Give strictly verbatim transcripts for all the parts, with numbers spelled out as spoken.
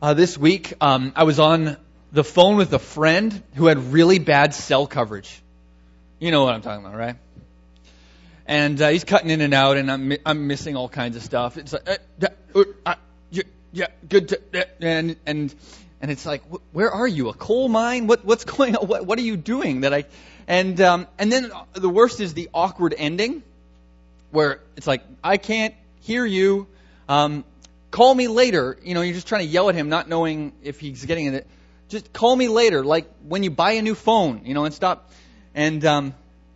Uh, this week, um, I was on the phone with a friend who had really bad cell coverage. You know what I'm talking about, right? And uh, he's cutting in and out, and I'm I'm missing all kinds of stuff. It's like, uh, uh, uh, yeah, yeah, good, to, uh, and and and it's like, where are you? A coal mine? What what's going on? What what are you doing? That I, and um, and then the worst is the awkward ending, where it's like, I can't hear you. Um, Call me later. You know, you're just trying to yell at him, not knowing if he's getting it. Just call me later, like when you buy a new phone, you know, and stop. And um,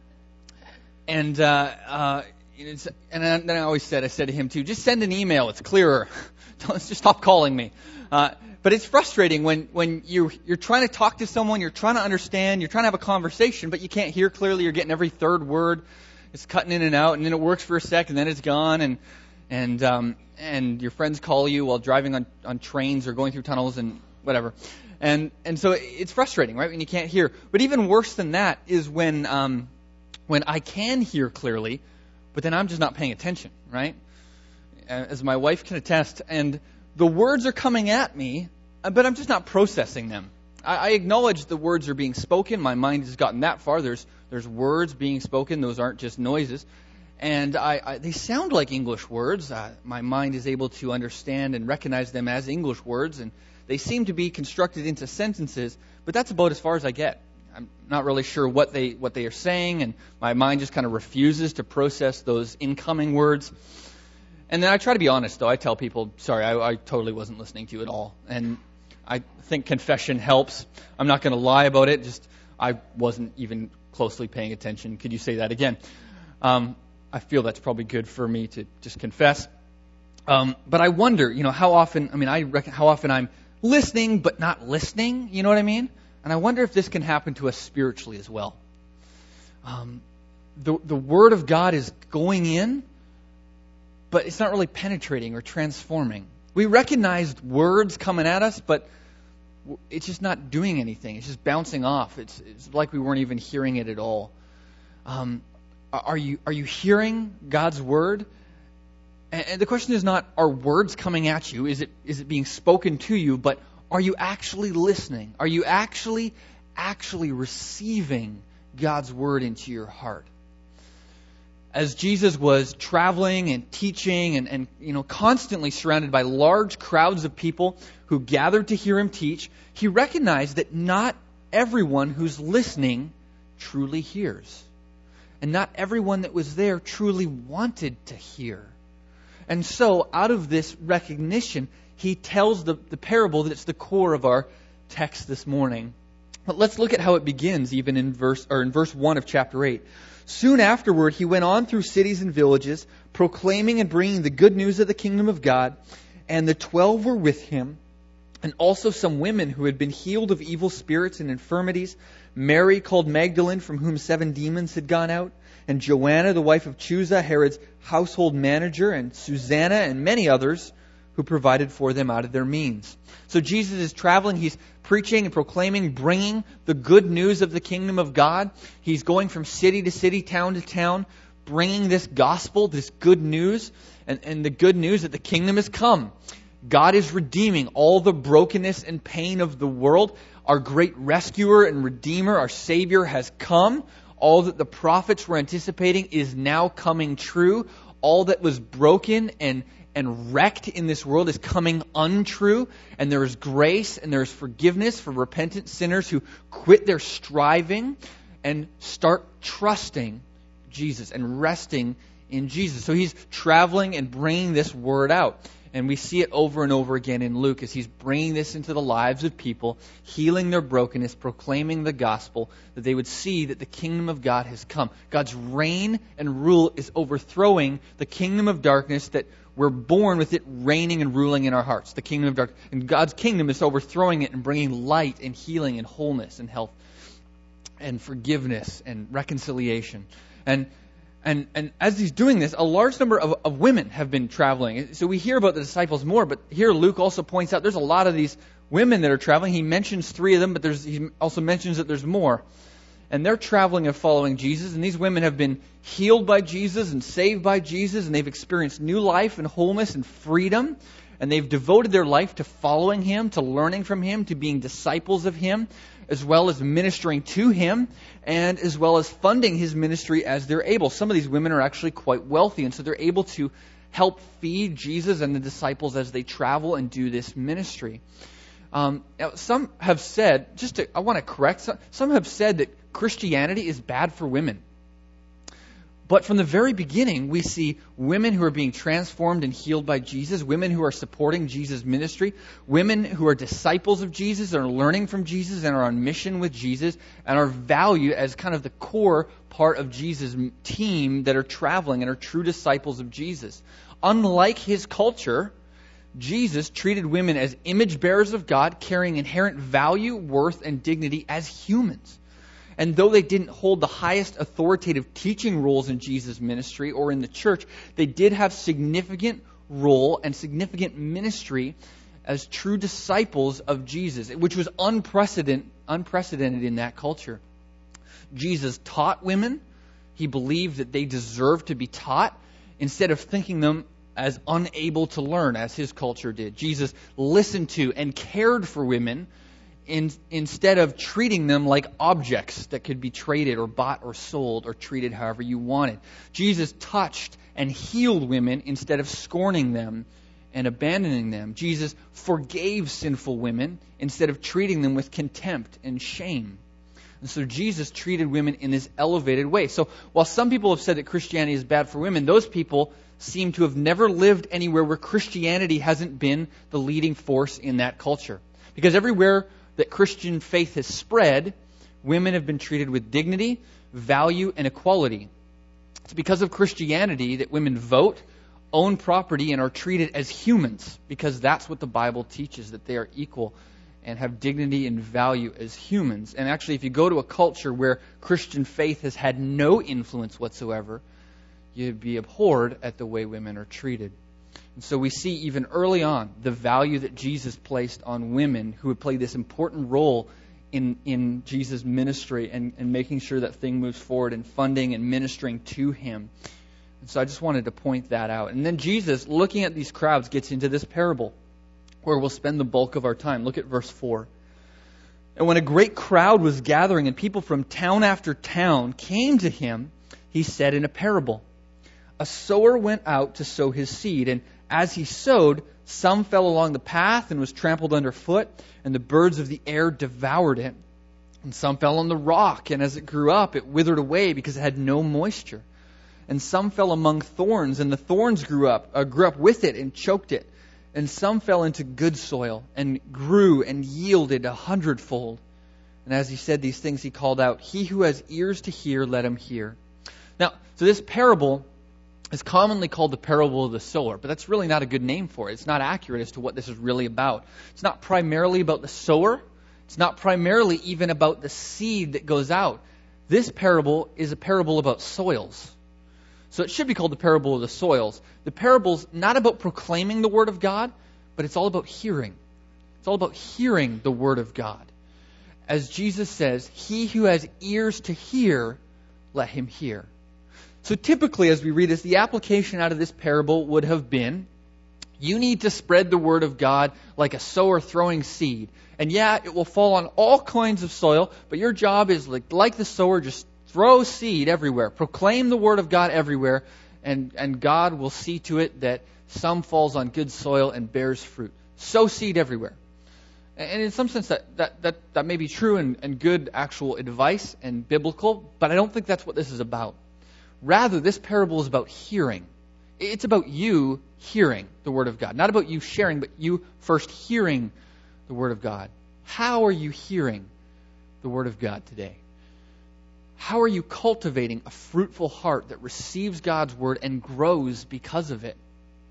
and uh, uh, it's, and then I always said, I said to him too, just send an email. It's clearer. Don't just stop calling me. Uh, but it's frustrating when when you you're trying to talk to someone, you're trying to understand, you're trying to have a conversation, but you can't hear clearly. You're getting every third word. It's cutting in and out, and then it works for a sec, and then it's gone, and and um, and your friends call you while driving on, on trains or going through tunnels and whatever. And and so it's frustrating, right, when you can't hear. But even worse than that is when um, when I can hear clearly, but then I'm just not paying attention, right? As my wife can attest, and the words are coming at me, but I'm just not processing them. I, I acknowledge the words are being spoken. My mind has gotten that far. There's there's words being spoken. Those aren't just noises. And I, I, they sound like English words. Uh, my mind is able to understand and recognize them as English words, and they seem to be constructed into sentences, but that's about as far as I get. I'm not really sure what they what they are saying, and my mind just kind of refuses to process those incoming words. And then I try to be honest, though. I tell people, sorry, I, I totally wasn't listening to you at all. And I think confession helps. I'm not going to lie about it, just I wasn't even closely paying attention. Could you say that again? Um, I feel that's probably good for me to just confess. Um, but I wonder, you know, how often, I mean, I reckon how often I'm listening but not listening, you know what I mean? And I wonder if this can happen to us spiritually as well. Um, the, the Word of God is going in, but it's not really penetrating or transforming. We recognize words coming at us, but it's just not doing anything. It's just bouncing off. It's, it's like we weren't even hearing it at all. Um, Are you are you hearing God's word? And the question is not, are words coming at you? Is it is it being spoken to you? But are you actually listening? Are you actually actually receiving God's word into your heart? As Jesus was traveling and teaching and, and you know constantly surrounded by large crowds of people who gathered to hear him teach, he recognized that not everyone who's listening truly hears. And not everyone that was there truly wanted to hear. And so, out of this recognition, he tells the, the parable that's the core of our text this morning. But let's look at how it begins, even in verse or in verse one of chapter eight. Soon afterward, he went on through cities and villages, proclaiming and bringing the good news of the kingdom of God. And the twelve were with him, and also some women who had been healed of evil spirits and infirmities, Mary called Magdalene, from whom seven demons had gone out, and Joanna, the wife of Chuza, Herod's household manager, and Susanna, and many others who provided for them out of their means. So Jesus is traveling, he's preaching and proclaiming, bringing the good news of the kingdom of God. He's going from city to city, town to town, bringing this gospel, this good news, and, and the good news that the kingdom has come. God is redeeming all the brokenness and pain of the world. Our great rescuer and redeemer, our Savior, has come. All that the prophets were anticipating is now coming true. All that was broken and, and wrecked in this world is coming untrue. And there is grace and there is forgiveness for repentant sinners who quit their striving and start trusting Jesus and resting in Jesus. So he's traveling and bringing this word out. And we see it over and over again in Luke as he's bringing this into the lives of people, healing their brokenness, proclaiming the gospel, that they would see that the kingdom of God has come. God's reign and rule is overthrowing the kingdom of darkness, that we're born with it reigning and ruling in our hearts. The kingdom of darkness. And God's kingdom is overthrowing it and bringing light and healing and wholeness and health and forgiveness and reconciliation. And And and as he's doing this, a large number of, of women have been traveling. So we hear about the disciples more, but here Luke also points out there's a lot of these women that are traveling. He mentions three of them, but there's he also mentions that there's more. And they're traveling and following Jesus, and these women have been healed by Jesus and saved by Jesus, and they've experienced new life and wholeness and freedom. and they've devoted their life to following Him, to learning from Him, to being disciples of Him, as well as ministering to Him, and as well as funding His ministry as they're able. Some of these women are actually quite wealthy, and so they're able to help feed Jesus and the disciples as they travel and do this ministry. Um, now some have said, just to, I want to correct, some, some have said that Christianity is bad for women. But from the very beginning, we see women who are being transformed and healed by Jesus, women who are supporting Jesus' ministry, women who are disciples of Jesus and are learning from Jesus and are on mission with Jesus and are valued as kind of the core part of Jesus' team that are traveling and are true disciples of Jesus. Unlike His culture, Jesus treated women as image bearers of God, carrying inherent value, worth, and dignity as humans. And though they didn't hold the highest authoritative teaching roles in Jesus' ministry or in the church, they did have significant role and significant ministry as true disciples of Jesus, which was unprecedented, unprecedented in that culture. Jesus taught women. He believed that they deserved to be taught instead of thinking them as unable to learn, as His culture did. Jesus listened to and cared for women In, instead of treating them like objects that could be traded or bought or sold or treated however you wanted. Jesus touched and healed women instead of scorning them and abandoning them. Jesus forgave sinful women instead of treating them with contempt and shame. And so Jesus treated women in this elevated way. So while some people have said that Christianity is bad for women, those people seem to have never lived anywhere where Christianity hasn't been the leading force in that culture. Because everywhere that Christian faith has spread, women have been treated with dignity, value, and equality. It's because of Christianity that women vote, own property, and are treated as humans, because that's what the Bible teaches, that they are equal and have dignity and value as humans. And actually, if you go to a culture where Christian faith has had no influence whatsoever, you'd be abhorred at the way women are treated. And so we see even early on the value that Jesus placed on women who would play this important role in, in Jesus' ministry and, and making sure that thing moves forward and funding and ministering to Him. And so I just wanted to point that out. And then Jesus, looking at these crowds, gets into this parable where we'll spend the bulk of our time. Look at verse four. And when a great crowd was gathering and people from town after town came to Him, He said in a parable, a sower went out to sow his seed, and as he sowed, some fell along the path and was trampled underfoot, and the birds of the air devoured it. And some fell on the rock, and as it grew up, it withered away because it had no moisture. And some fell among thorns, and the thorns grew up, uh, grew up with it and choked it. And some fell into good soil and grew and yielded a hundredfold. And as he said these things, he called out, "He who has ears to hear, let him hear." Now, so this parable is commonly called the parable of the sower, but that's really not a good name for it. It's not accurate as to what this is really about. It's not primarily about the sower. It's not primarily even about the seed that goes out. This parable is a parable about soils. So it should be called the parable of the soils. The parable's not about proclaiming the Word of God, but it's all about hearing. It's all about hearing the Word of God. As Jesus says, "He who has ears to hear, let him hear." So typically, as we read this, the application out of this parable would have been, you need to spread the Word of God like a sower throwing seed. And yeah, it will fall on all kinds of soil, but your job is like, like the sower, just throw seed everywhere. Proclaim the Word of God everywhere, and, and God will see to it that some falls on good soil and bears fruit. Sow seed everywhere. And in some sense, that, that, that, that may be true and, and good actual advice and biblical, but I don't think that's what this is about. Rather, this parable is about hearing. It's about you hearing the Word of God. Not about you sharing, but you first hearing the Word of God. How are you hearing the Word of God today? How are you cultivating a fruitful heart that receives God's Word and grows because of it?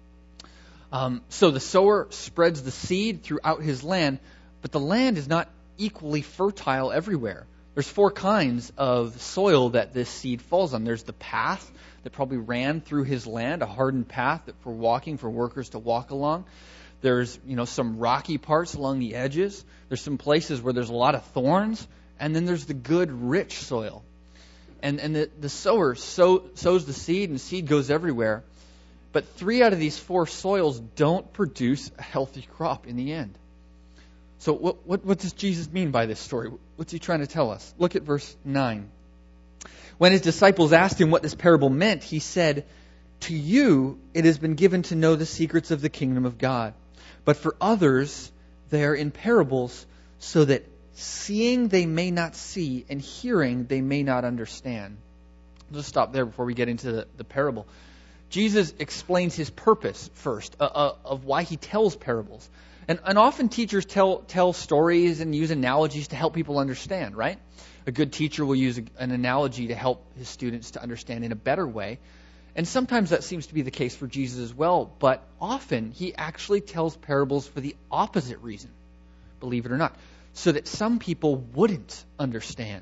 Um, so the sower spreads the seed throughout his land, but the land is not equally fertile everywhere. There's four kinds of soil that this seed falls on. There's the path that probably ran through his land, a hardened path that for walking, for workers to walk along. There's, you know, some rocky parts along the edges. There's some places where there's a lot of thorns. And then there's the good, rich soil. And and the, the sower sow, sows the seed, and the seed goes everywhere. But three out of these four soils don't produce a healthy crop in the end. So what, what, what does Jesus mean by this story? What's he trying to tell us? Look at verse nine. When his disciples asked him what this parable meant, he said, "To you it has been given to know the secrets of the kingdom of God. But for others they are in parables, so that seeing they may not see, and hearing they may not understand." I'll just stop there before we get into the, the parable. Jesus explains his purpose first, uh, uh, of why he tells parables. And, and often teachers tell tell stories and use analogies to help people understand, right? A good teacher will use a, an analogy to help his students to understand in a better way. And sometimes that seems to be the case for Jesus as well. But often he actually tells parables for the opposite reason, believe it or not, so that some people wouldn't understand.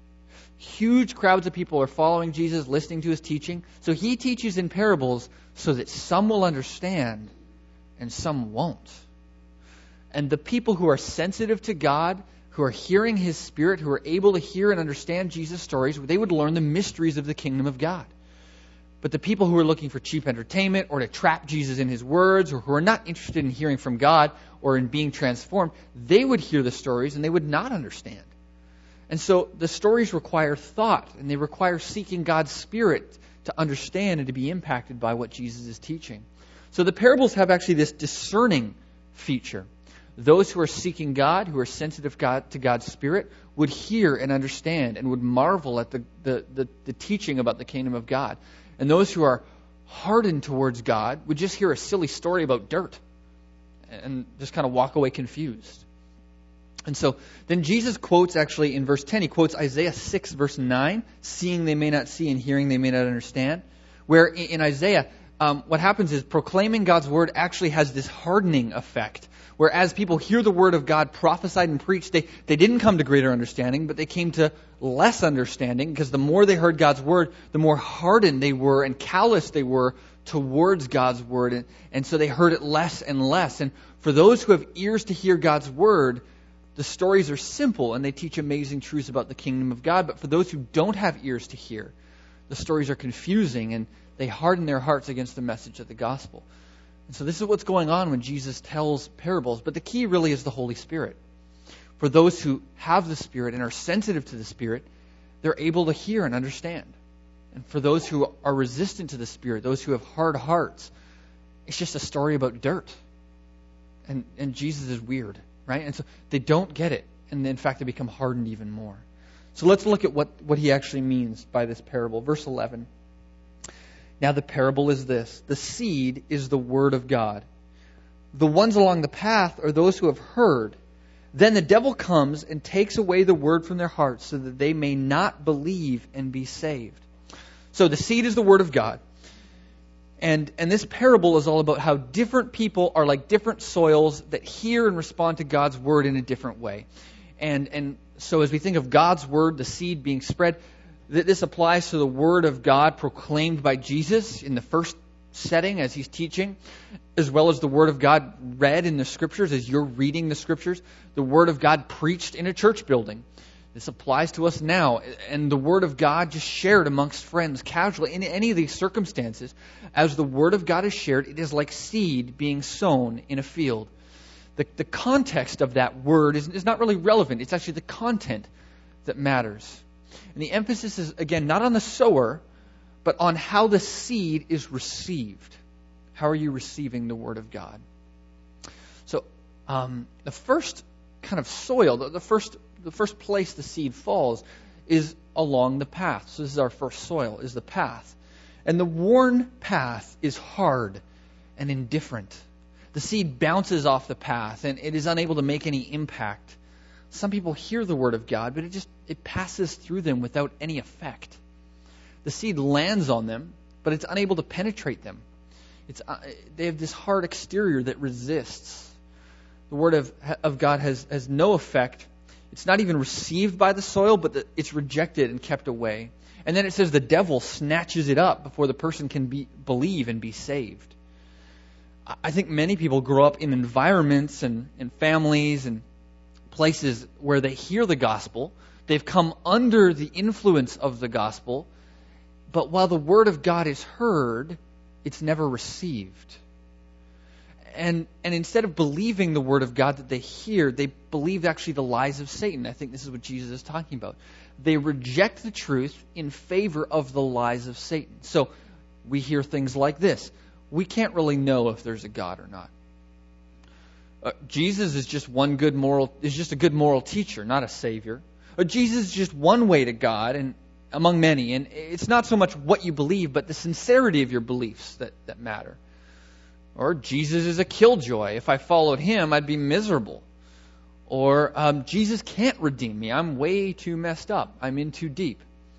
Huge crowds of people are following Jesus, listening to his teaching. So he teaches in parables so that some will understand and some won't. And the people who are sensitive to God, who are hearing his Spirit, who are able to hear and understand Jesus' stories, they would learn the mysteries of the kingdom of God. But the people who are looking for cheap entertainment or to trap Jesus in his words, or who are not interested in hearing from God or in being transformed, they would hear the stories and they would not understand. And so the stories require thought, and they require seeking God's Spirit to understand and to be impacted by what Jesus is teaching. So the parables have actually this discerning feature. Those who are seeking God, who are sensitive God, to God's Spirit, would hear and understand and would marvel at the, the, the, the teaching about the kingdom of God. And those who are hardened towards God would just hear a silly story about dirt and just kind of walk away confused. And so then Jesus quotes, actually in verse ten, he quotes Isaiah six verse nine, "Seeing they may not see and hearing they may not understand." Where in Isaiah, um, what happens is proclaiming God's word actually has this hardening effect. Whereas people hear the word of God prophesied and preached, they, they didn't come to greater understanding, but they came to less understanding, because the more they heard God's word, the more hardened they were and callous they were towards God's word. And, and so they heard it less and less. And for those who have ears to hear God's word, the stories are simple and they teach amazing truths about the kingdom of God. But for those who don't have ears to hear, the stories are confusing and they harden their hearts against the message of the gospel. And so this is what's going on when Jesus tells parables. But the key really is the Holy Spirit. For those who have the Spirit and are sensitive to the Spirit, they're able to hear and understand. And for those who are resistant to the Spirit, those who have hard hearts, it's just a story about dirt. And, and Jesus is weird, right? And so they don't get it. And in fact, they become hardened even more. So let's look at what, what he actually means by this parable. Verse eleven. "Now the parable is this: the seed is the word of God. The ones along the path are those who have heard. Then the devil comes and takes away the word from their hearts, so that they may not believe and be saved." So the seed is the word of God. And, and this parable is all about how different people are like different soils that hear and respond to God's word in a different way. And, and so as we think of God's word, the seed being spread, th- this applies to the word of God proclaimed by Jesus in the first setting as he's teaching, as well as the word of God read in the scriptures as you're reading the scriptures, the word of God preached in a church building. This applies to us now, and the word of God just shared amongst friends casually in any of these circumstances. As the word of God is shared, it is like seed being sown in a field. The, the context of that word is, is not really relevant. It's actually the content that matters. And the emphasis is, again, not on the sower, but on how the seed is received. How are you receiving the word of God? So um, the first kind of soil, the, the first the first place the seed falls is along the path. So this is our first soil, is the path. And the worn path is hard and indifferent. The seed bounces off the path and it is unable to make any impact. Some people hear the word of God, but it just it passes through them without any effect. The seed lands on them, but it's unable to penetrate them. It's uh, they have this hard exterior that resists. The word of of God has, has no effect. It's not even received by the soil, but the, it's rejected and kept away. And then it says the devil snatches it up before the person can be believe and be saved. I think many people grow up in environments and, and families and places where they hear the gospel. They've come under the influence of the gospel. But while the word of God is heard, it's never received. And and instead of believing the word of God that they hear, they believe actually the lies of Satan. I think this is what Jesus is talking about. They reject the truth in favor of the lies of Satan. So we hear things like this. We can't really know if there's a God or not. Uh, Jesus is just one good moral is just a good moral teacher, not a savior. Uh, Jesus is just one way to God and among many. And it's not so much what you believe, but the sincerity of your beliefs that, that matter. Or Jesus is a killjoy. If I followed him, I'd be miserable. Or um, Jesus can't redeem me. I'm way too messed up. I'm in too deep.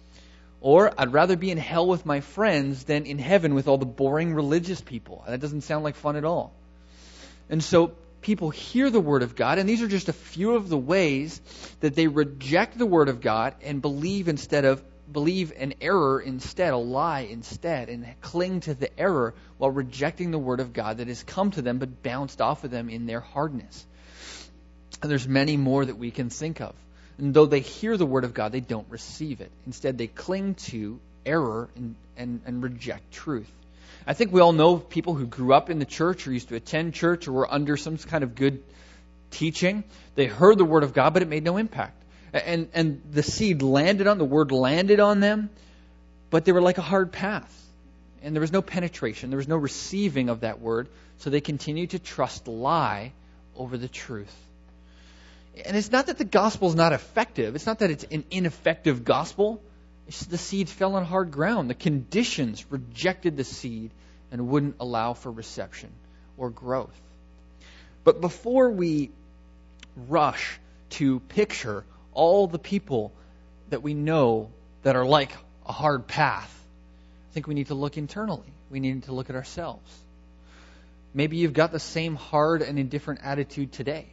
Or I'd rather be in hell with my friends than in heaven with all the boring religious people. That doesn't sound like fun at all. And so people hear the Word of God, and these are just a few of the ways that they reject the Word of God and believe instead of believe an error instead, a lie instead, and cling to the error while rejecting the Word of God that has come to them but bounced off of them in their hardness. And there's many more that we can think of. And though they hear the Word of God, they don't receive it. Instead, they cling to error and, and, and reject truth. I think we all know people who grew up in the church or used to attend church or were under some kind of good teaching. They heard the Word of God, but it made no impact. And and the seed landed on, the word landed on them, but they were like a hard path. And there was no penetration. There was no receiving of that word. So they continued to trust lie over the truth. And it's not that the gospel is not effective. It's not that it's an ineffective gospel. It's just the seed fell on hard ground. The conditions rejected the seed and wouldn't allow for reception or growth. But before we rush to picture all the people that we know that are like a hard path, I think we need to look internally. We need to look at ourselves. Maybe you've got the same hard and indifferent attitude today.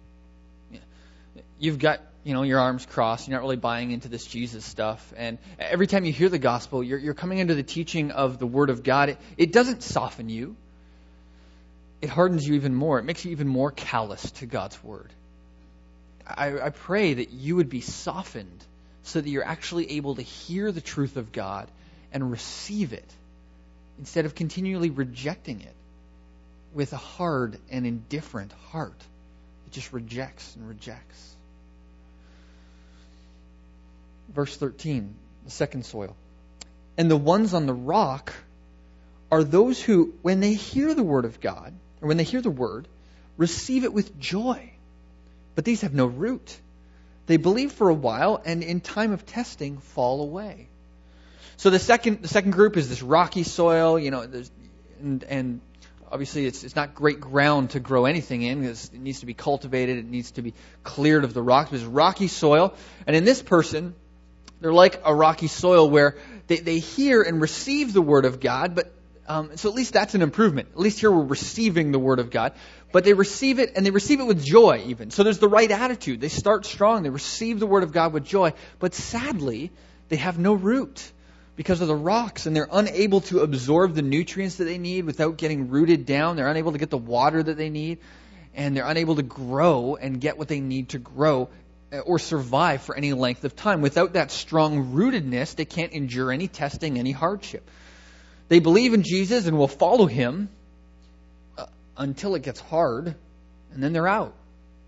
You've got, you know, your arms crossed. You're not really buying into this Jesus stuff. And every time you hear the gospel, you're, you're coming into the teaching of the Word of God. It, it doesn't soften you. It hardens you even more. It makes you even more callous to God's Word. I, I pray that you would be softened so that you're actually able to hear the truth of God and receive it instead of continually rejecting it with a hard and indifferent heart that just rejects and rejects. Verse thirteen, the second soil. And the ones on the rock are those who, when they hear the word of God, or when they hear the word, receive it with joy. But these have no root. They believe for a while, and in time of testing, fall away. So the second the second group is this rocky soil, you know, there's, and, and obviously it's it's not great ground to grow anything in because it needs to be cultivated, it needs to be cleared of the rocks. There's rocky soil, and in this person, they're like a rocky soil where they, they hear and receive the word of God, but um, so at least that's an improvement. At least here we're receiving the word of God. But they receive it, and they receive it with joy even. So there's the right attitude. They start strong. They receive the word of God with joy. But sadly, they have no root because of the rocks, and they're unable to absorb the nutrients that they need without getting rooted down. They're unable to get the water that they need, and they're unable to grow and get what they need to grow or survive for any length of time. Without that strong rootedness, they can't endure any testing, any hardship. They believe in Jesus and will follow him uh, until it gets hard, and then they're out.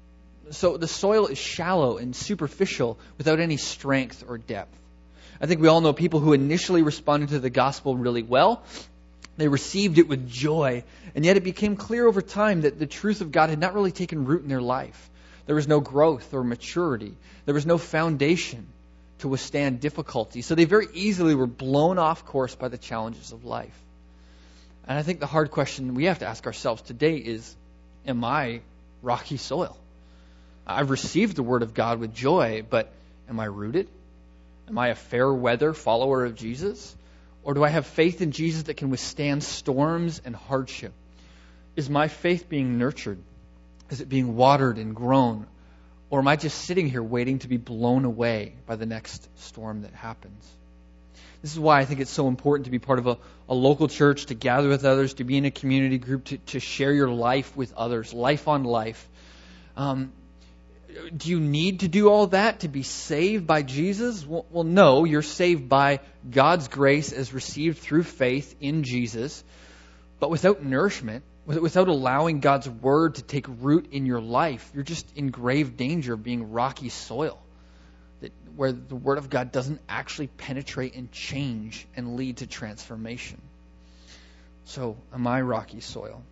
So the soil is shallow and superficial without any strength or depth. I think we all know people who initially responded to the gospel really well. They received it with joy, and yet it became clear over time that the truth of God had not really taken root in their life. There was no growth or maturity. There was no foundation to withstand difficulty. So they very easily were blown off course by the challenges of life. And I think the hard question we have to ask ourselves today is, am I rocky soil? I've received the word of God with joy, but am I rooted? Am I a fair weather follower of Jesus? Or do I have faith in Jesus that can withstand storms and hardship? Is my faith being nurtured? Is it being watered and grown? Or am I just sitting here waiting to be blown away by the next storm that happens? This is why I think it's so important to be part of a, a local church, to gather with others, to be in a community group, to, to share your life with others, life on life. Um, do you need to do all that to be saved by Jesus? Well, well, no, you're saved by God's grace as received through faith in Jesus. But without nourishment, without allowing God's word to take root in your life, you're just in grave danger of being rocky soil, that, where the word of God doesn't actually penetrate and change and lead to transformation. So, am I rocky soil?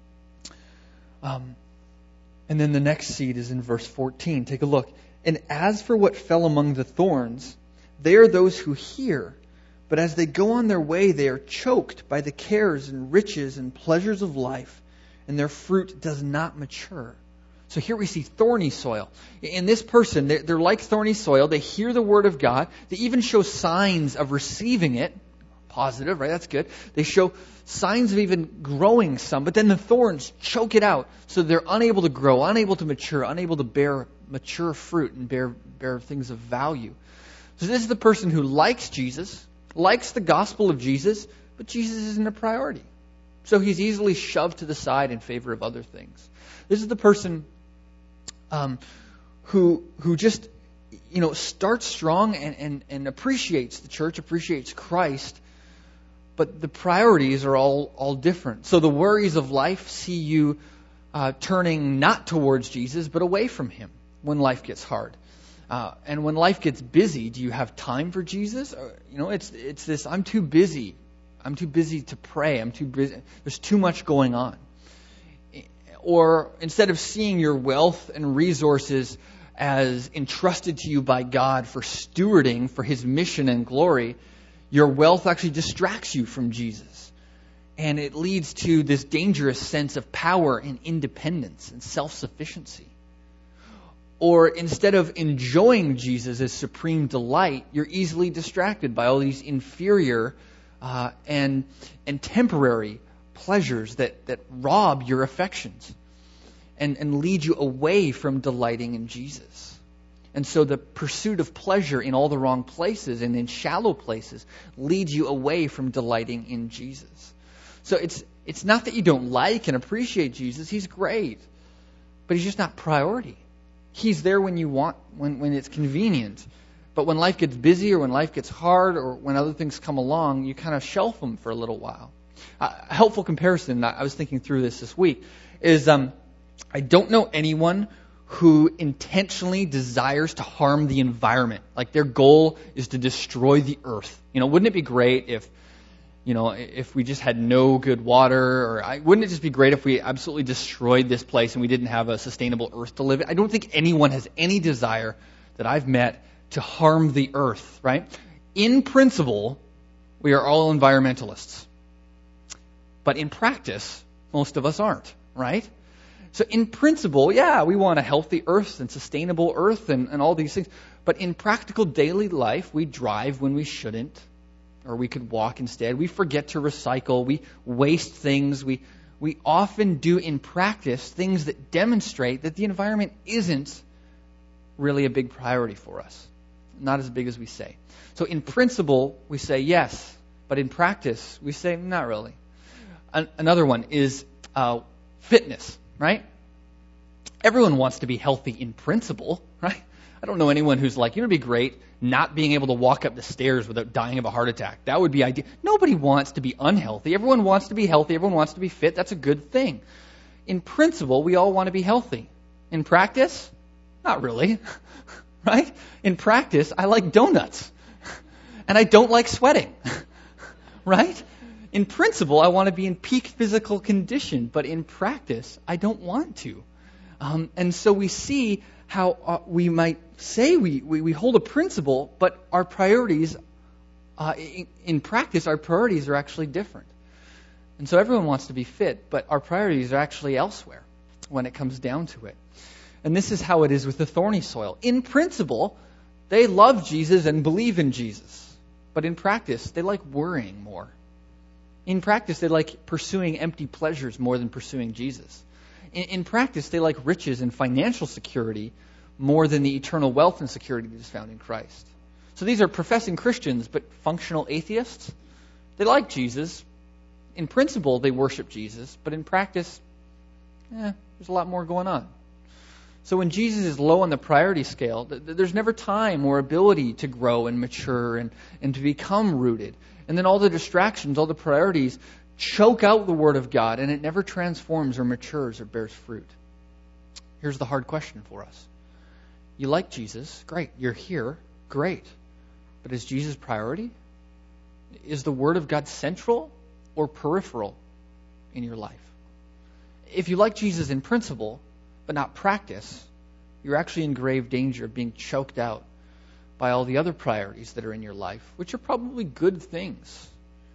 Um, and then the next seed is in verse fourteen. Take a look. And as for what fell among the thorns, they are those who hear, but as they go on their way, they are choked by the cares and riches and pleasures of life, and their fruit does not mature. So here we see thorny soil. In this person, they're, they're like thorny soil. They hear the word of God. They even show signs of receiving it. Positive, right? That's good. They show signs of even growing some, but then the thorns choke it out, so they're unable to grow, unable to mature, unable to bear mature fruit and bear, bear things of value. So this is the person who likes Jesus, likes the gospel of Jesus, but Jesus isn't a priority. So he's easily shoved to the side in favor of other things. This is the person um, who who just you know starts strong and, and, and appreciates the church, appreciates Christ, but the priorities are all, all different. So the worries of life see you uh, turning not towards Jesus, but away from him when life gets hard. Uh, and when life gets busy, do you have time for Jesus? Or, you know, it's it's this, I'm too busy. I'm too busy to pray. I'm too busy. There's too much going on. Or instead of seeing your wealth and resources as entrusted to you by God for stewarding for his mission and glory, your wealth actually distracts you from Jesus. And it leads to this dangerous sense of power and independence and self-sufficiency. Or instead of enjoying Jesus as supreme delight, you're easily distracted by all these inferior uh, and and temporary pleasures that, that rob your affections and, and lead you away from delighting in Jesus. And so the pursuit of pleasure in all the wrong places and in shallow places leads you away from delighting in Jesus. So it's it's not that you don't like and appreciate Jesus. He's great. But he's just not priority. He's there when you want, when, when it's convenient. But when life gets busy or when life gets hard or when other things come along, you kind of shelf them for a little while. Uh, a helpful comparison, I was thinking through this this week, is um, I don't know anyone who intentionally desires to harm the environment. Like their goal is to destroy the earth. You know, wouldn't it be great if, you know, if we just had no good water, or I, wouldn't it just be great if we absolutely destroyed this place and we didn't have a sustainable earth to live in? I don't think anyone has any desire that I've met to harm the earth, right? In principle, we are all environmentalists. But in practice, most of us aren't, right? So in principle, yeah, we want a healthy earth and sustainable earth and, and all these things. But in practical daily life, we drive when we shouldn't. Or we could walk instead. We forget to recycle. We waste things. We we often do in practice things that demonstrate that the environment isn't really a big priority for us. Not as big as we say. So in principle, we say yes. But in practice, we say not really. An- another one is uh, fitness, right? Everyone wants to be healthy in principle, right? I don't know anyone who's like, you know, it'd be great not being able to walk up the stairs without dying of a heart attack. That would be ideal. Nobody wants to be unhealthy. Everyone wants to be healthy. Everyone wants to be fit. That's a good thing. In principle, we all want to be healthy. In practice, not really, right? In practice, I like donuts, and I don't like sweating, right? In principle, I want to be in peak physical condition, but in practice, I don't want to. Um, and so we see how uh, we might say we, we, we hold a principle, but our priorities, uh, in, in practice, our priorities are actually different. And so everyone wants to be fit, but our priorities are actually elsewhere when it comes down to it. And this is how it is with the thorny soil. In principle, they love Jesus and believe in Jesus. But in practice, they like worrying more. In practice, they like pursuing empty pleasures more than pursuing Jesus. In, in practice, they like riches and financial security more than the eternal wealth and security that is found in Christ. So these are professing Christians, but functional atheists. They like Jesus. In principle, they worship Jesus. But in practice, eh, there's a lot more going on. So when Jesus is low on the priority scale, th- there's never time or ability to grow and mature and, and to become rooted. And then all the distractions, all the priorities choke out the Word of God, and it never transforms or matures or bears fruit. Here's the hard question for us. You like Jesus, great. You're here, great. But is Jesus priority? Is the Word of God central or peripheral in your life? If you like Jesus in principle, but not practice, you're actually in grave danger of being choked out by all the other priorities that are in your life, which are probably good things,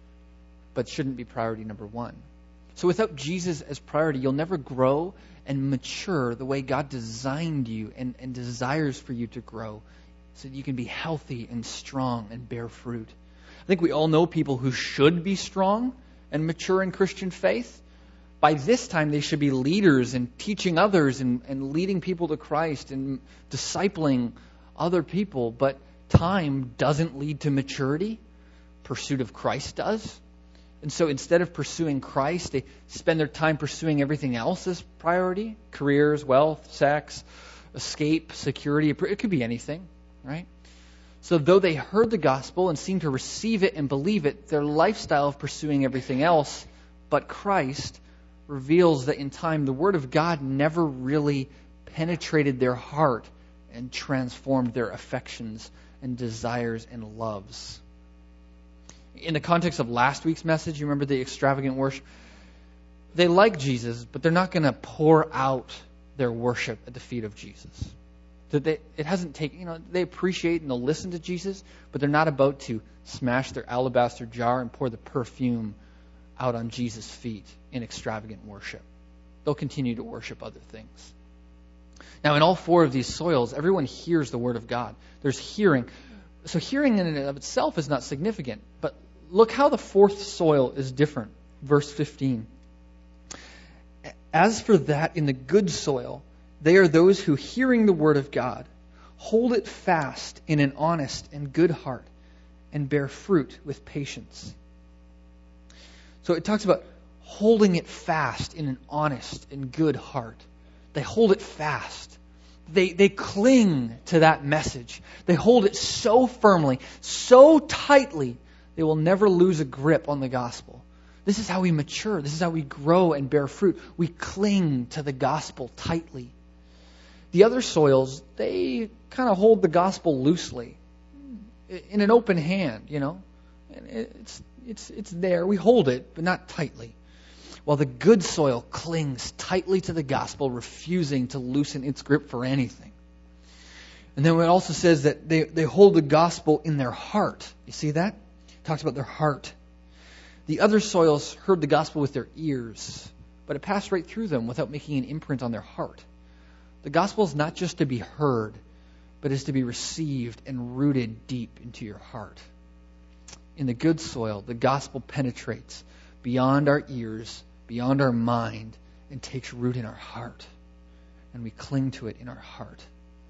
but shouldn't be priority number one. So without Jesus as priority, you'll never grow and mature the way God designed you and, and desires for you to grow so that you can be healthy and strong and bear fruit. I think we all know people who should be strong and mature in Christian faith. By this time, they should be leaders and teaching others and, and leading people to Christ and discipling other people. But time doesn't lead to maturity. Pursuit of Christ does. And so instead of pursuing Christ, they spend their time pursuing everything else as priority. Careers, wealth, sex, escape, security. It could be anything, right? So though they heard the gospel and seemed to receive it and believe it, their lifestyle of pursuing everything else but Christ reveals that in time the Word of God never really penetrated their heart and transformed their affections and desires and loves. In the context of last week's message, you remember the extravagant worship? They like Jesus, but they're not going to pour out their worship at the feet of Jesus. That they, it hasn't taken, you know, they appreciate and they'll listen to Jesus, but they're not about to smash their alabaster jar and pour the perfume out on Jesus' feet in extravagant worship. They'll continue to worship other things. Now, in all four of these soils, everyone hears the Word of God. There's hearing. So hearing in and of itself is not significant. But look how the fourth soil is different. Verse fifteen. As for that in the good soil, they are those who, hearing the Word of God, hold it fast in an honest and good heart and bear fruit with patience. So it talks about holding it fast in an honest and good heart. They hold it fast. They, they cling to that message. They hold it so firmly, so tightly, they will never lose a grip on the gospel. This is how we mature. This is how we grow and bear fruit. We cling to the gospel tightly. The other soils, they kind of hold the gospel loosely, in an open hand, you know. It's, it's, it's there. We hold it, but not tightly. While the good soil clings tightly to the gospel, refusing to loosen its grip for anything. And then it also says that they, they hold the gospel in their heart. You see that? It talks about their heart. The other soils heard the gospel with their ears, but it passed right through them without making an imprint on their heart. The gospel is not just to be heard, but is to be received and rooted deep into your heart. In the good soil, the gospel penetrates beyond our ears, beyond our mind, and takes root in our heart. And we cling to it in our heart.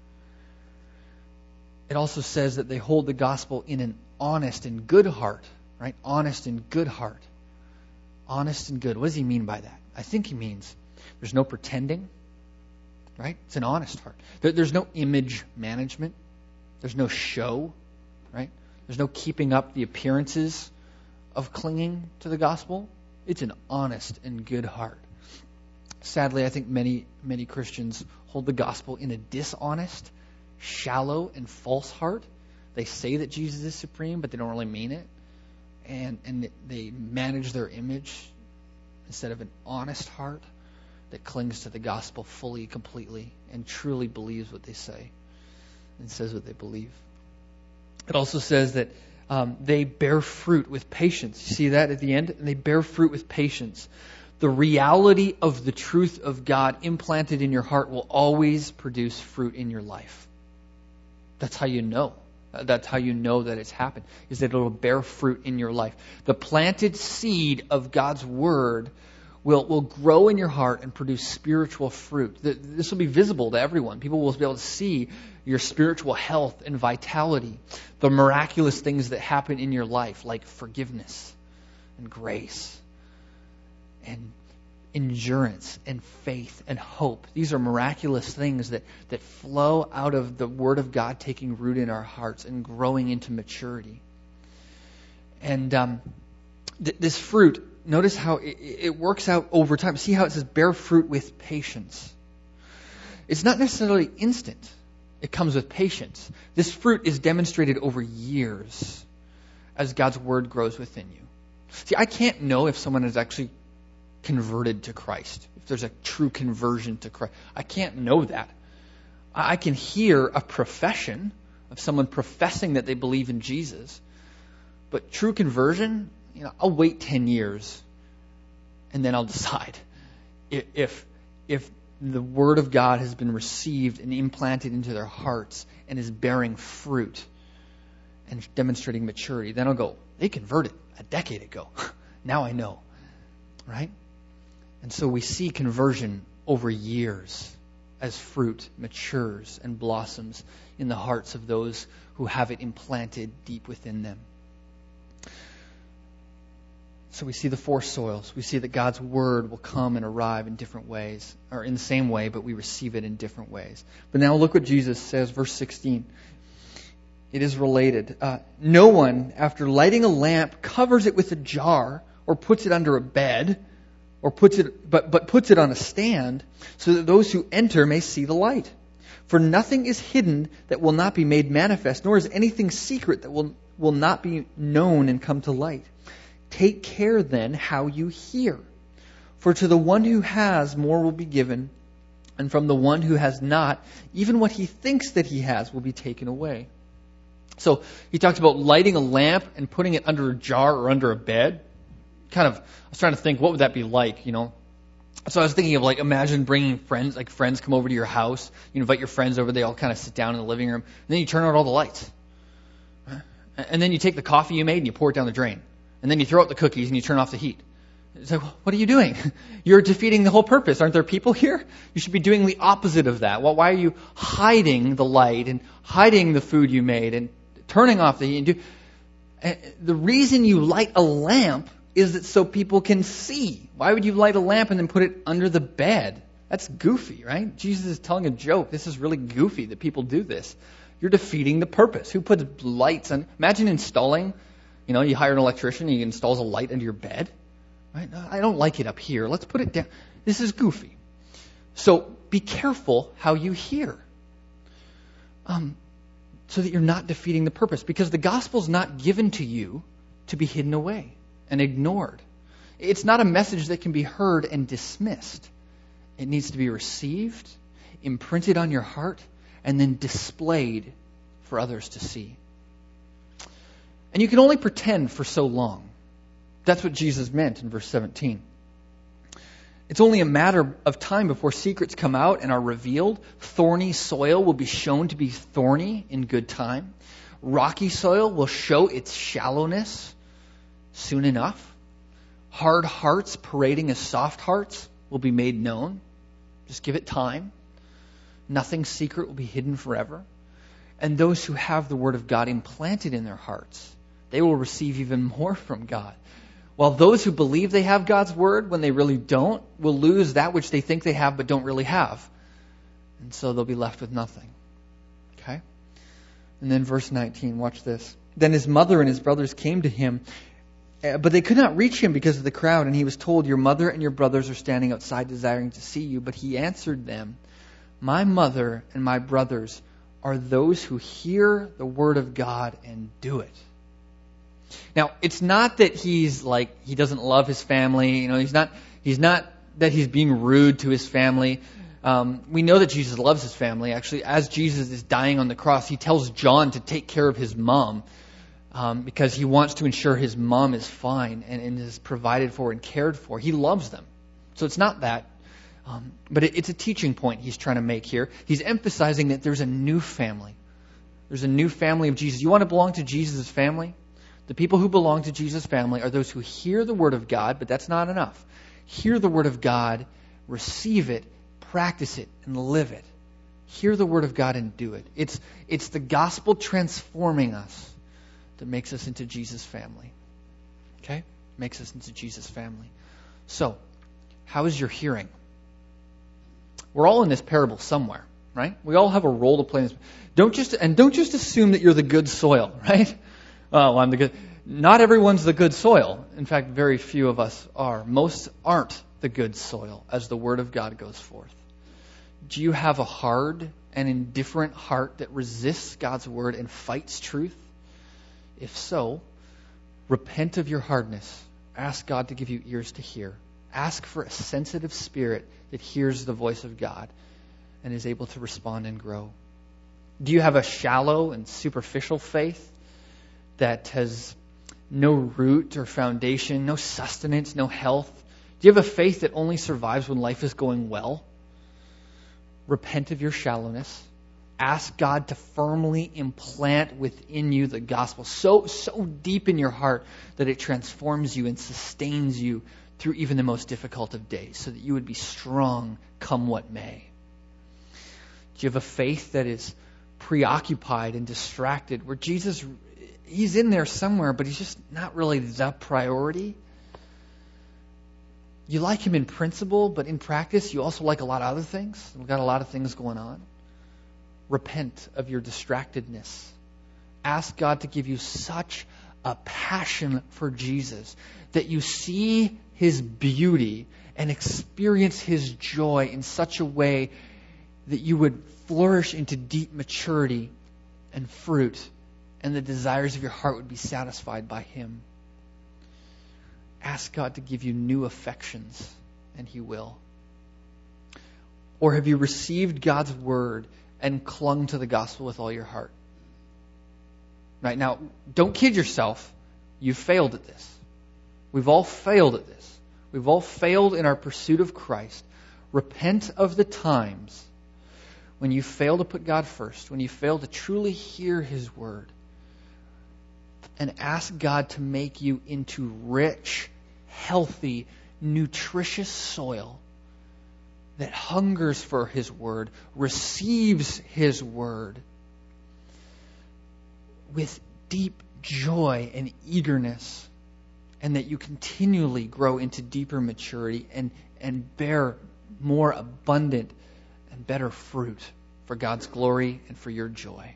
It also says that they hold the gospel in an honest and good heart, right? Honest and good heart. Honest and good. What does he mean by that? I think he means there's no pretending, right? It's an honest heart. There, there's no image management. There's no show, right? There's no keeping up the appearances of clinging to the gospel. It's an honest and good heart. Sadly, I think many, many Christians hold the gospel in a dishonest, shallow, and false heart. They say that Jesus is supreme, but they don't really mean it. And, and they manage their image instead of an honest heart that clings to the gospel fully, completely, and truly believes what they say and says what they believe. It also says that um, they bear fruit with patience. You see that at the end? And they bear fruit with patience. The reality of the truth of God implanted in your heart will always produce fruit in your life. That's how you know. That's how you know that it's happened, is that it will bear fruit in your life. The planted seed of God's Word will, will grow in your heart and produce spiritual fruit. This will be visible to everyone. People will be able to see your spiritual health and vitality, the miraculous things that happen in your life, like forgiveness and grace and endurance and faith and hope. These are miraculous things that, that flow out of the Word of God taking root in our hearts and growing into maturity. And um, th- this fruit notice how it, it works out over time. See how it says bear fruit with patience. It's not necessarily instant. It comes with patience. This fruit is demonstrated over years as God's word grows within you. See, I can't know if someone is actually converted to Christ, if there's a true conversion to Christ. I can't know that. I can hear a profession of someone professing that they believe in Jesus, but true conversion, you know, I'll wait ten years and then I'll decide if if, if the Word of God has been received and implanted into their hearts and is bearing fruit and demonstrating maturity. Then I'll go, they converted a decade ago. Now I know. Right? And so we see conversion over years as fruit matures and blossoms in the hearts of those who have it implanted deep within them. So we see the four soils. We see that God's word will come and arrive in different ways, or in the same way, but we receive it in different ways. But now look what Jesus says, verse sixteen. It is related. Uh, no one, after lighting a lamp, covers it with a jar or puts it under a bed, or puts it, but, but puts it on a stand, so that those who enter may see the light. For nothing is hidden that will not be made manifest, nor is anything secret that will, will not be known and come to light. Take care then how you hear. For to the one who has, more will be given, and from the one who has not, even what he thinks that he has will be taken away. So he talks about lighting a lamp and putting it under a jar or under a bed. Kind of, I was trying to think, what would that be like, you know? So I was thinking of, like, imagine bringing friends, like friends come over to your house. You invite your friends over, they all kind of sit down in the living room, and then you turn out all the lights. And then you take the coffee you made and you pour it down the drain. And then you throw out the cookies and you turn off the heat. It's like, what are you doing? You're defeating the whole purpose. Aren't there people here? You should be doing the opposite of that. Well, why are you hiding the light and hiding the food you made and turning off the heat? And do... and the reason you light a lamp is that so people can see. Why would you light a lamp and then put it under the bed? That's goofy, right? Jesus is telling a joke. This is really goofy that people do this. You're defeating the purpose. Who puts lights on? Imagine installing... You know, you hire an electrician and he installs a light under your bed. Right? I don't like it up here. Let's put it down. This is goofy. So be careful how you hear. Um, so that you're not defeating the purpose. Because the gospel's not given to you to be hidden away and ignored. It's not a message that can be heard and dismissed. It needs to be received, imprinted on your heart, and then displayed for others to see. And you can only pretend for so long. That's what Jesus meant in verse seventeen. It's only a matter of time before secrets come out and are revealed. Thorny soil will be shown to be thorny in good time. Rocky soil will show its shallowness soon enough. Hard hearts parading as soft hearts will be made known. Just give it time. Nothing secret will be hidden forever. And those who have the Word of God implanted in their hearts, they will receive even more from God. While those who believe they have God's Word, when they really don't, will lose that which they think they have but don't really have. And so they'll be left with nothing. Okay? And then verse nineteen, watch this. Then his mother and his brothers came to him, but they could not reach him because of the crowd. And he was told, your mother and your brothers are standing outside desiring to see you. But he answered them, my mother and my brothers are those who hear the Word of God and do it. Now, it's not that he's like, he doesn't love his family. You know, he's not, he's not that he's being rude to his family. Um, we know that Jesus loves his family. Actually, as Jesus is dying on the cross, he tells John to take care of his mom um, because he wants to ensure his mom is fine and, and is provided for and cared for. He loves them. So it's not that. Um, but it, it's a teaching point he's trying to make here. He's emphasizing that there's a new family. There's a new family of Jesus. You want to belong to Jesus' family? The people who belong to Jesus' family are those who hear the Word of God, but that's not enough. Hear the Word of God, receive it, practice it, and live it. Hear the Word of God and do it. It's, it's the gospel transforming us that makes us into Jesus' family. Okay? Makes us into Jesus' family. So, how is your hearing? We're all in this parable somewhere, right? We all have a role to play in this. Don't just, and don't just assume that you're the good soil, right? Oh, well, I'm the good. not everyone's the good soil. In fact, very few of us are. Most aren't the good soil as the Word of God goes forth. Do you have a hard and indifferent heart that resists God's Word and fights truth? If so, repent of your hardness. Ask God to give you ears to hear. Ask for a sensitive spirit that hears the voice of God and is able to respond and grow. Do you have a shallow and superficial faith that has no root or foundation, no sustenance, no health? Do you have a faith that only survives when life is going well? Repent of your shallowness. Ask God to firmly implant within you the gospel so, so deep in your heart that it transforms you and sustains you through even the most difficult of days, so that you would be strong come what may. Do you have a faith that is preoccupied and distracted, where Jesus, He's in there somewhere, but He's just not really the priority? You like Him in principle, but in practice you also like a lot of other things. We've got a lot of things going on. Repent of your distractedness. Ask God to give you such a passion for Jesus that you see His beauty and experience His joy in such a way that you would flourish into deep maturity and fruit, and the desires of your heart would be satisfied by Him. Ask God to give you new affections, and He will. Or have you received God's Word and clung to the gospel with all your heart? Right now, don't kid yourself. You've failed at this. We've all failed at this. We've all failed in our pursuit of Christ. Repent of the times when you fail to put God first, when you fail to truly hear His Word, and ask God to make you into rich, healthy, nutritious soil that hungers for His Word, receives His Word with deep joy and eagerness, and that you continually grow into deeper maturity and, and bear more abundant and better fruit for God's glory and for your joy.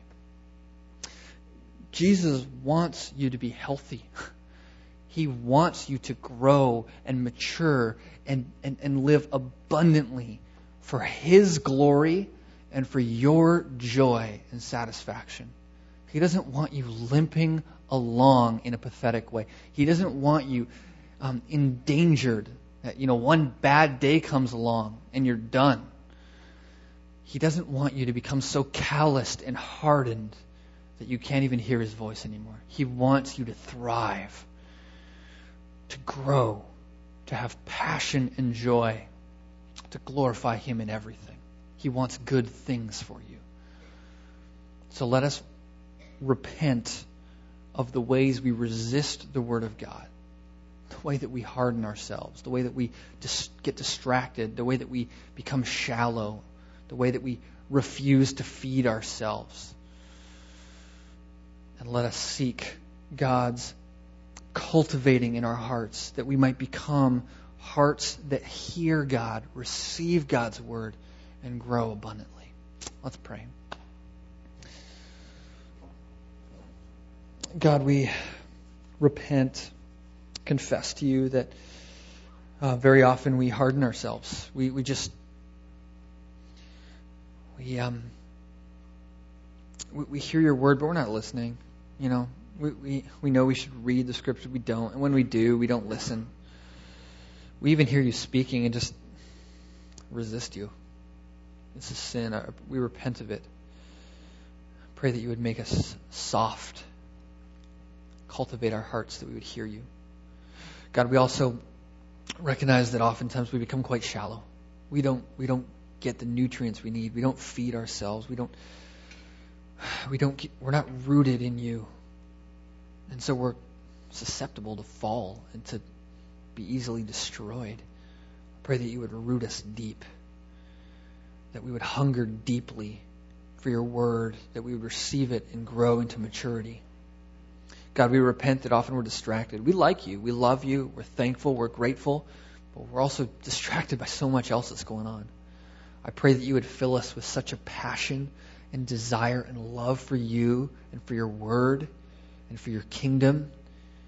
Jesus wants you to be healthy. He wants you to grow and mature and, and, and live abundantly for His glory and for your joy and satisfaction. He doesn't want you limping along in a pathetic way. He doesn't want you um, endangered. That, you know, one bad day comes along and you're done. He doesn't want you to become so calloused and hardened that you can't even hear His voice anymore. He wants you to thrive, to grow, to have passion and joy, to glorify Him in everything. He wants good things for you. So let us repent of the ways we resist the Word of God, the way that we harden ourselves, the way that we dis- get distracted, the way that we become shallow, the way that we refuse to feed ourselves. And let us seek God's cultivating in our hearts, that we might become hearts that hear God, receive God's Word, and grow abundantly. Let's pray. God, we repent, confess to You that uh, very often we harden ourselves. We we just we um we, we hear Your Word, but we're not listening. You know, we, we we know we should read the Scripture, we don't, and when we do, we don't listen. We even hear You speaking and just resist You. It's a sin. We repent of it. Pray that You would make us soft. Cultivate our hearts that we would hear You. God, we also recognize that oftentimes we become quite shallow. We don't we don't get the nutrients we need. We don't feed ourselves. We don't we don't get, we're not rooted in You. And so we're susceptible to fall and to be easily destroyed. I pray that You would root us deep, that we would hunger deeply for Your Word, that we would receive it and grow into maturity. God, we repent that often we're distracted. We like You. We love You. We're thankful. We're grateful. But we're also distracted by so much else that's going on. I pray that You would fill us with such a passion and desire and love for You and for Your Word and for Your kingdom,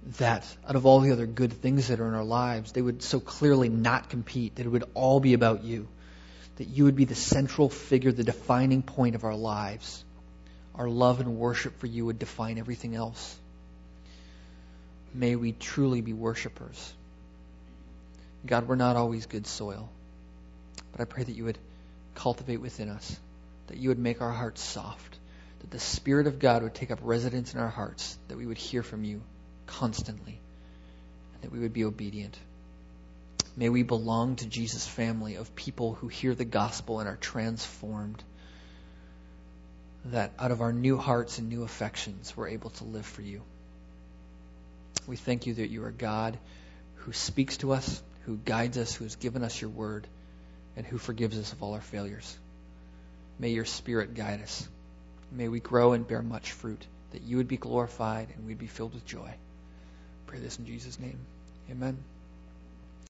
that out of all the other good things that are in our lives, they would so clearly not compete, that it would all be about you, that you would be the central figure, the defining point of our lives. Our love and worship for you would define everything else. May we truly be worshipers. God, we're not always good soil, but I pray that you would cultivate within us, that you would make our hearts soft, that the Spirit of God would take up residence in our hearts, that we would hear from you constantly, and that we would be obedient. May we belong to Jesus' family of people who hear the gospel and are transformed, that out of our new hearts and new affections, we're able to live for you. We thank you that you are God who speaks to us, who guides us, who has given us your word, and who forgives us of all our failures. May your Spirit guide us. May we grow and bear much fruit, that you would be glorified and we'd be filled with joy. Pray this in Jesus' name. Amen.